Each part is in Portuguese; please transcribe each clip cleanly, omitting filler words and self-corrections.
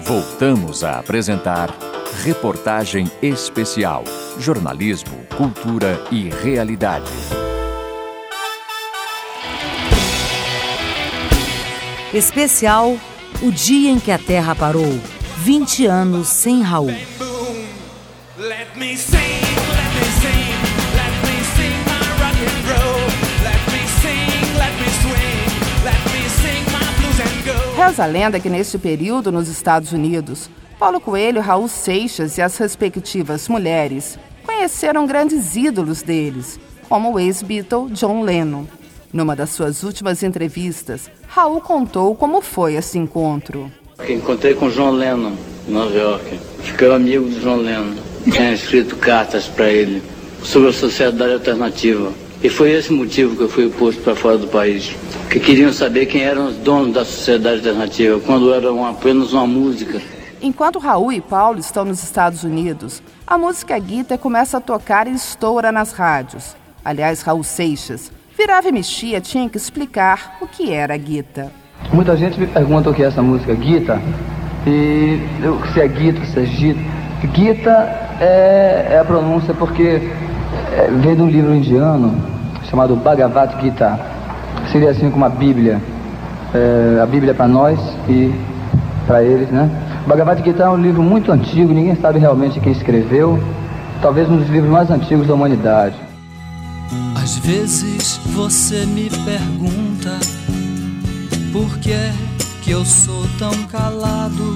Voltamos a apresentar Reportagem Especial. Jornalismo, cultura e realidade. Especial O Dia em que a Terra Parou. 20 anos sem Raul. Reza a lenda que neste período nos Estados Unidos, Paulo Coelho, Raul Seixas e as respectivas mulheres conheceram grandes ídolos deles, como o ex-Beatle John Lennon. Numa das suas últimas entrevistas, Raul contou como foi esse encontro. Encontrei com John Lennon em Nova York. Fiquei amigo do John Lennon. Tinha escrito cartas para ele sobre a sociedade alternativa. E foi esse motivo que eu fui posto para fora do país. Que queriam saber quem eram os donos da sociedade alternativa, quando eram apenas uma música. Enquanto Raul e Paulo estão nos Estados Unidos, a música Guitar começa a tocar e estoura nas rádios. Aliás, Raul Seixas virava e mexia, tinha que explicar o que era Guitar. Muita gente me pergunta o que é essa música Guitar, se é Guitar, se é Gita. Guitar é a pronúncia porque vem de um livro indiano chamado Bhagavad Gita. Seria assim como a Bíblia para nós e para eles, né? Bhagavad Gita é um livro muito antigo, ninguém sabe realmente quem escreveu, talvez um dos livros mais antigos da humanidade. Às vezes você me pergunta por que é que eu sou tão calado,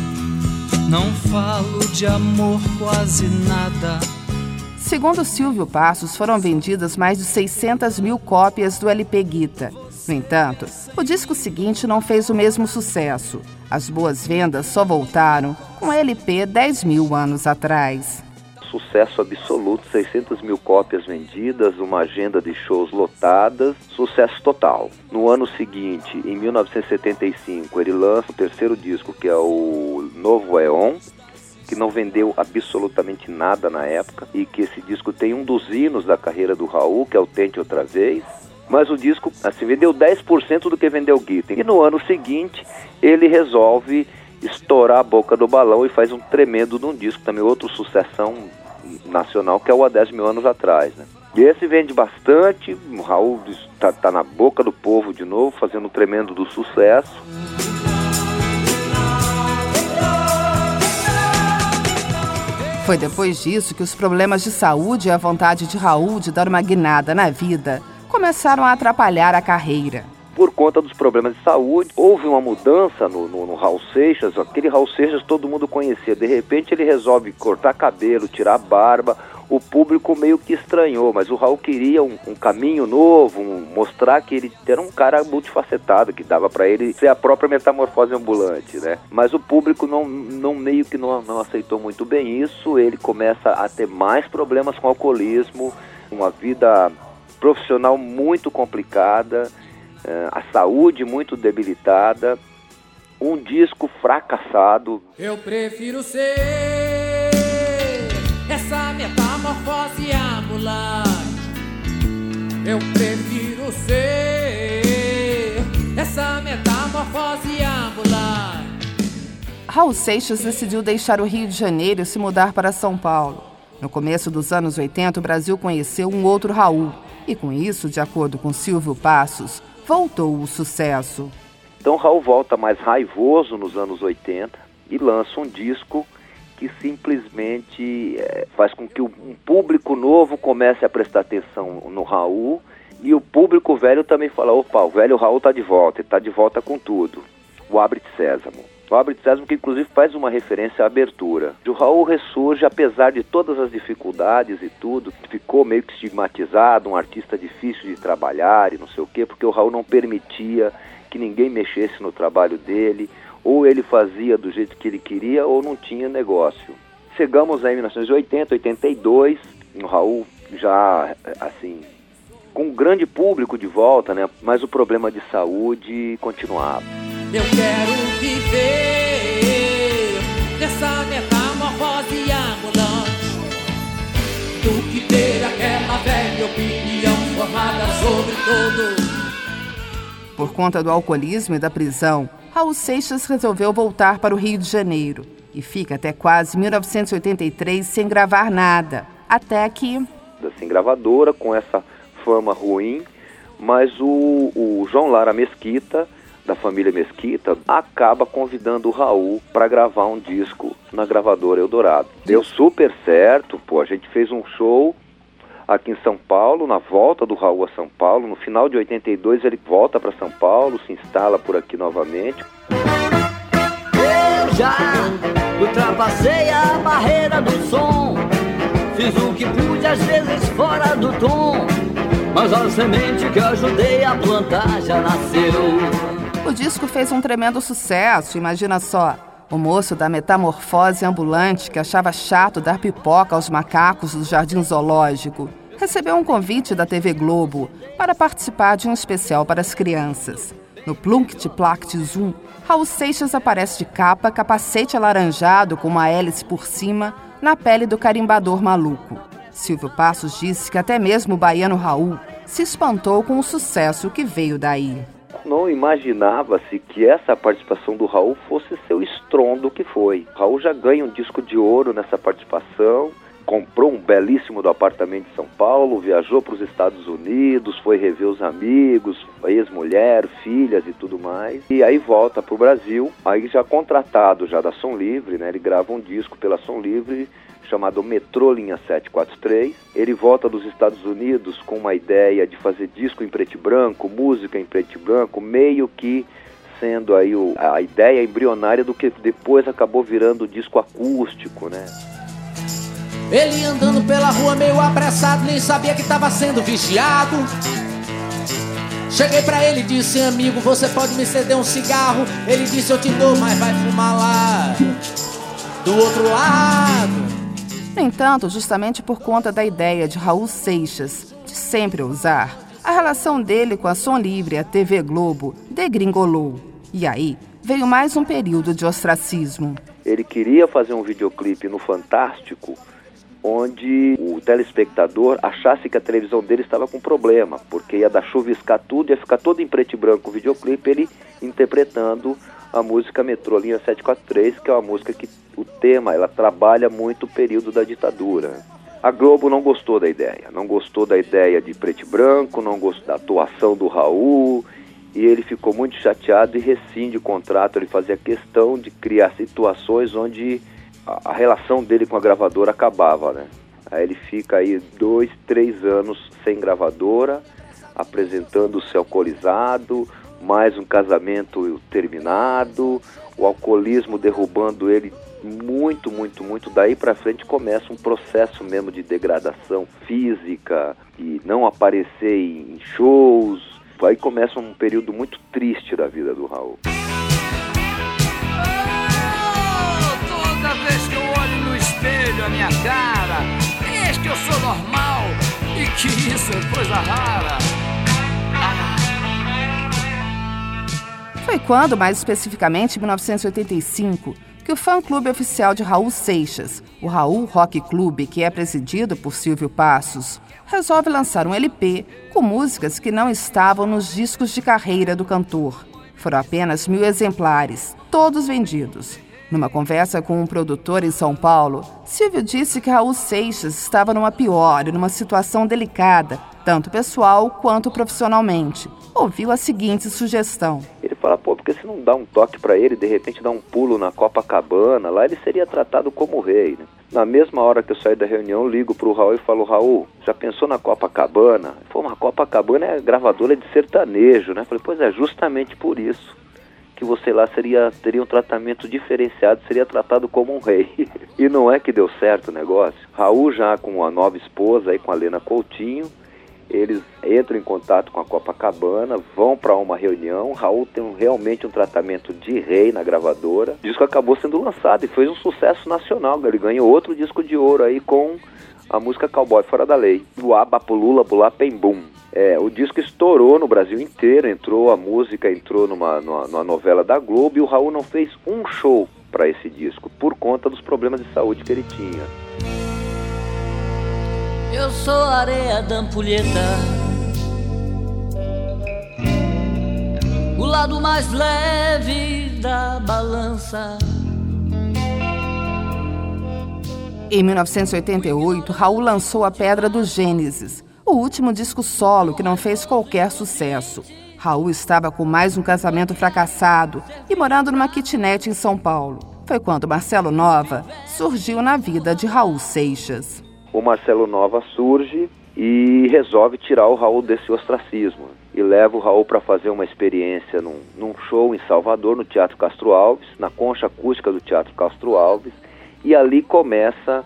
não falo de amor quase nada. Segundo Silvio Passos, foram vendidas mais de 600 mil cópias do LP Guitar. No entanto, o disco seguinte não fez o mesmo sucesso. As boas vendas só voltaram com o LP 10 mil anos atrás. Sucesso absoluto, 600 mil cópias vendidas, uma agenda de shows lotadas, sucesso total. No ano seguinte, em 1975, ele lança o terceiro disco, que é o Novo Éon, que não vendeu absolutamente nada na época, e que esse disco tem um dos hinos da carreira do Raul, que é o Tente Outra Vez, mas o disco assim, vendeu 10% do que vendeu o Guitar. E no ano seguinte, ele resolve estourar a boca do balão e faz um tremendo de um disco, também outra sucessão nacional, que é o Há 10 Mil Anos Atrás, né? E esse vende bastante, o Raul tá na boca do povo de novo, fazendo um tremendo do sucesso. Foi depois disso que os problemas de saúde e a vontade de Raul de dar uma guinada na vida começaram a atrapalhar a carreira. Por conta dos problemas de saúde, houve uma mudança no Raul Seixas. Aquele Raul Seixas todo mundo conhecia. De repente ele resolve cortar cabelo, tirar a barba. O público meio que estranhou, mas o Raul queria um caminho novo, mostrar que ele era um cara multifacetado, que dava para ele ser a própria metamorfose ambulante, né? Mas o público meio que não aceitou muito bem isso. Ele começa a ter mais problemas com alcoolismo, uma vida profissional muito complicada, a saúde muito debilitada, um disco fracassado. Eu prefiro ser essa metamorfose ambulante. Eu prefiro ser essa metamorfose ambulante. Raul Seixas decidiu deixar o Rio de Janeiro e se mudar para São Paulo. No começo dos anos 80, o Brasil conheceu um outro Raul. E com isso, de acordo com Silvio Passos, voltou o sucesso. Então Raul volta mais raivoso nos anos 80 e lança um disco que simplesmente faz com que um público novo comece a prestar atenção no Raul, e o público velho também fala: opa, o velho Raul está de volta, ele está de volta com tudo. O Abre-te Sésamo. O Abre-te Sésamo, que inclusive faz uma referência à abertura. O Raul ressurge, apesar de todas as dificuldades e tudo, ficou meio que estigmatizado, um artista difícil de trabalhar e não sei o quê, porque o Raul não permitia que ninguém mexesse no trabalho dele, ou ele fazia do jeito que ele queria, ou não tinha negócio. Chegamos aí em 1980, 82, o Raul já, assim, com um grande público de volta, né? Mas o problema de saúde continuava. Eu quero viver nessa metamorfose ambulante do que ter aquela velha opinião formada sobre tudo. Por conta do alcoolismo e da prisão, Raul Seixas resolveu voltar para o Rio de Janeiro e fica até quase 1983 sem gravar nada, até que... Sem gravadora, com essa fama ruim, mas o João Lara Mesquita, da família Mesquita, acaba convidando o Raul para gravar um disco na gravadora Eldorado. Deu super certo, a gente fez um show aqui em São Paulo, na volta do Raul a São Paulo. No final de 82 ele volta para São Paulo, se instala por aqui novamente. Eu já ultrapassei a barreira do som, fiz o que pude às vezes fora do tom, mas a semente que ajudei a plantar já nasceu. O disco fez um tremendo sucesso, imagina só. O moço da metamorfose ambulante, que achava chato dar pipoca aos macacos do Jardim Zoológico, recebeu um convite da TV Globo para participar de um especial para as crianças. No Plunct Plact Zoom, Raul Seixas aparece de capa, capacete alaranjado com uma hélice por cima, na pele do carimbador maluco. Silvio Passos disse que até mesmo o baiano Raul se espantou com o sucesso que veio daí. Não imaginava-se que essa participação do Raul fosse ser o estrondo que foi. Raul já ganha um disco de ouro nessa participação, comprou um belíssimo apartamento em São Paulo, viajou para os Estados Unidos, foi rever os amigos, ex-mulher, filhas e tudo mais. E aí volta para o Brasil, aí já contratado já da Som Livre, né? Ele grava um disco pela Som Livre, chamado Metrô Linha 743. Ele volta dos Estados Unidos com uma ideia de fazer disco em preto e branco, música em preto e branco, meio que sendo aí a ideia embrionária do que depois acabou virando disco acústico, né? Ele andando pela rua meio apressado, nem sabia que estava sendo vigiado. Cheguei pra ele e disse: amigo, você pode me ceder um cigarro? Ele disse: eu te dou, mas vai fumar lá do outro lado. No entanto, justamente por conta da ideia de Raul Seixas de sempre ousar, a relação dele com a Som Livre e a TV Globo degringolou. E aí veio mais um período de ostracismo. Ele queria fazer um videoclipe no Fantástico, onde o telespectador achasse que a televisão dele estava com problema, porque ia dar chuviscar tudo, ia ficar todo em preto e branco o videoclipe, ele interpretando a música Metrô Linha 743, que é uma música que o tema, ela trabalha muito o período da ditadura. A Globo não gostou da ideia de preto e branco, não gostou da atuação do Raul, e ele ficou muito chateado e rescinde o contrato. Ele fazia questão de criar situações onde a relação dele com a gravadora acabava, né? Aí ele fica aí 2-3 anos sem gravadora, apresentando-se alcoolizado, mais um casamento terminado, o alcoolismo derrubando ele muito. Daí pra frente começa um processo mesmo de degradação física e não aparecer em shows. Aí começa um período muito triste da vida do Raul. Toda vez que eu olho no espelho a minha cara, eis que eu sou normal e que isso é coisa rara. Foi quando, mais especificamente em 1985, que o fã-clube oficial de Raul Seixas, o Raul Rock Clube, que é presidido por Silvio Passos, resolve lançar um LP com músicas que não estavam nos discos de carreira do cantor. Foram apenas 1.000 exemplares, todos vendidos. Numa conversa com um produtor em São Paulo, Silvio disse que Raul Seixas estava numa pior e numa situação delicada, tanto pessoal quanto profissionalmente. Ouviu a seguinte sugestão. Ele fala, porque se não dá um toque pra ele, de repente dá um pulo na Copacabana, lá ele seria tratado como rei, né? Na mesma hora que eu saí da reunião, ligo pro Raul e falo, Raul, já pensou na Copacabana? Ele falou, mas Copacabana é gravadora de sertanejo, né? Eu falei, pois é, justamente por isso que você lá teria um tratamento diferenciado, seria tratado como um rei. E não é que deu certo o negócio. Raul já com a nova esposa, aí com a Lena Coutinho, eles entram em contato com a Copacabana, vão para uma reunião. Raul tem realmente um tratamento de rei na gravadora. O disco acabou sendo lançado e fez um sucesso nacional. Ele ganhou outro disco de ouro aí com a música Cowboy Fora da Lei. Luá, Bapulula, Bulá, Pem Bum. O disco estourou no Brasil inteiro, a música entrou numa novela da Globo e o Raul não fez um show para esse disco, por conta dos problemas de saúde que ele tinha. Eu sou areia da ampulheta, o lado mais leve da balança. Em 1988, Raul lançou A Pedra do Gênesis, o último disco solo que não fez qualquer sucesso. Raul estava com mais um casamento fracassado e morando numa kitnet em São Paulo. Foi quando Marcelo Nova surgiu na vida de Raul Seixas. O Marcelo Nova surge e resolve tirar o Raul desse ostracismo. E leva o Raul para fazer uma experiência num show em Salvador, no Teatro Castro Alves, na concha acústica do Teatro Castro Alves. E ali começa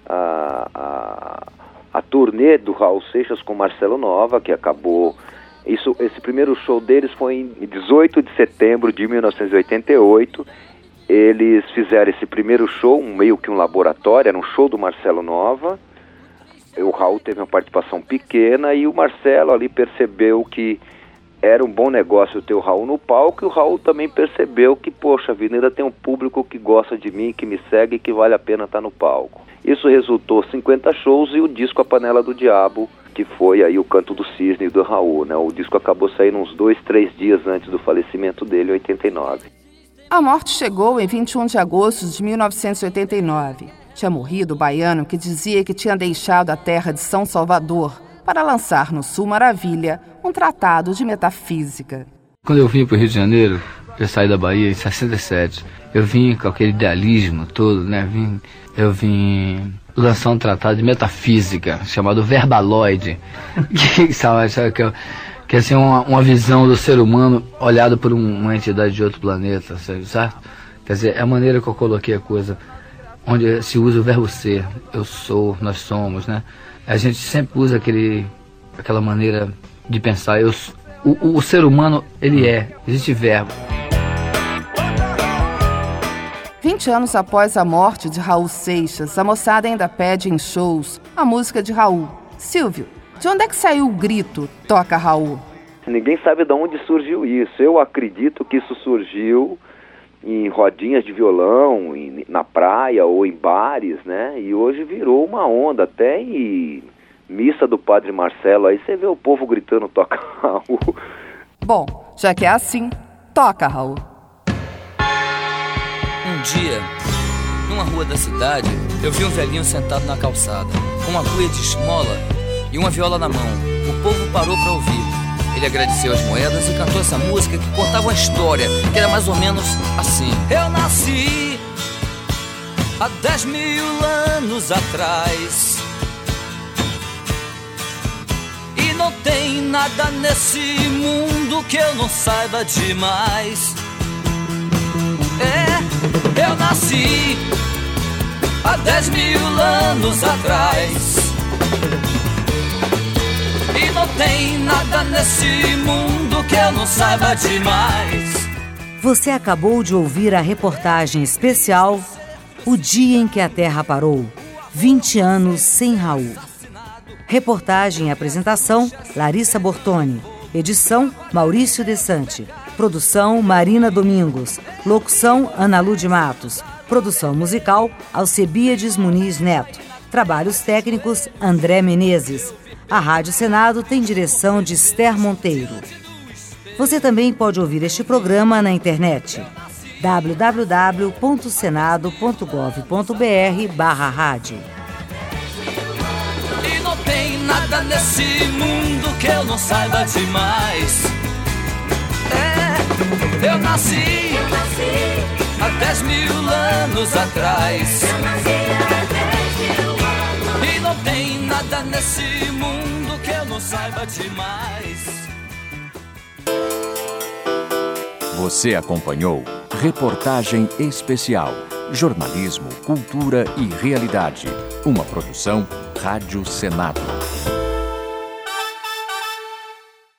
a turnê do Raul Seixas com Marcelo Nova, que acabou... Esse primeiro show deles foi em 18 de setembro de 1988. Eles fizeram esse primeiro show, meio que um laboratório, era um show do Marcelo Nova. O Raul teve uma participação pequena e o Marcelo ali percebeu que era um bom negócio ter o Raul no palco, e o Raul também percebeu que, poxa vida, ainda tem um público que gosta de mim, que me segue e que vale a pena estar no palco. Isso resultou 50 shows e o disco A Panela do Diabo, que foi aí o Canto do Cisne do Raul, né? O disco acabou saindo uns 2-3 dias antes do falecimento dele, em 89. A morte chegou em 21 de agosto de 1989. Tinha morrido o baiano que dizia que tinha deixado a terra de São Salvador para lançar no Sul Maravilha um tratado de metafísica. Quando eu vim para o Rio de Janeiro, eu saí da Bahia em 67, eu vim com aquele idealismo todo, né? Eu vim lançar um tratado de metafísica chamado Verbaloide, que é assim, uma visão do ser humano olhado por uma entidade de outro planeta, certo? Quer dizer, é a maneira que eu coloquei a coisa, onde se usa o verbo ser, eu sou, nós somos, né? A gente sempre usa aquela maneira de pensar, o ser humano, ele existe verbo. 20 anos após a morte de Raul Seixas, a moçada ainda pede em shows a música de Raul. Silvio, de onde é que saiu o grito Toca Raul? Ninguém sabe de onde surgiu isso. Eu acredito que isso surgiu em rodinhas de violão, na praia ou em bares, né? E hoje virou uma onda, até em missa do Padre Marcelo, aí você vê o povo gritando Toca Raul. Bom, já que é assim, toca Raul. Um dia, numa rua da cidade, eu vi um velhinho sentado na calçada, com uma cuia de esmola e uma viola na mão. O povo parou para ouvir. Ele agradeceu as moedas e cantou essa música que contava uma história, que era mais ou menos assim. Eu nasci há 10 mil anos atrás, e não tem nada nesse mundo que eu não saiba demais. Eu nasci há 10 mil anos atrás, e não tem nada nesse mundo que eu não saiba demais. Você acabou de ouvir a reportagem especial O Dia em que a Terra Parou, 20 anos sem Raul. Reportagem e apresentação, Larissa Bortoni. Edição, Maurício Desante. Produção, Marina Domingos. Locução, Ana Lu de Matos. Produção musical, Alcebiades Muniz Neto. Trabalhos técnicos, André Menezes. A Rádio Senado tem direção de Esther Monteiro. Você também pode ouvir este programa na internet. www.senado.gov.br/rádio. E não tem nada nesse mundo que eu não saiba demais. Eu nasci há 10 mil anos atrás, e não tem nada nesse mundo que eu não saiba demais. Você acompanhou Reportagem Especial, Jornalismo, Cultura e Realidade. Uma produção Rádio Senado.